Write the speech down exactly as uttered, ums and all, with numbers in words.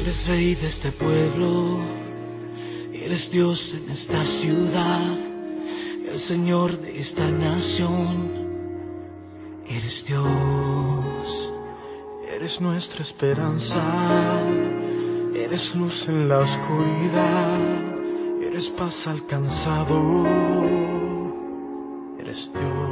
Eres rey de este pueblo, eres Dios en esta ciudad, el Señor de esta nación, eres Dios. Eres nuestra esperanza, eres luz en la oscuridad, eres paz al cansado, eres Dios.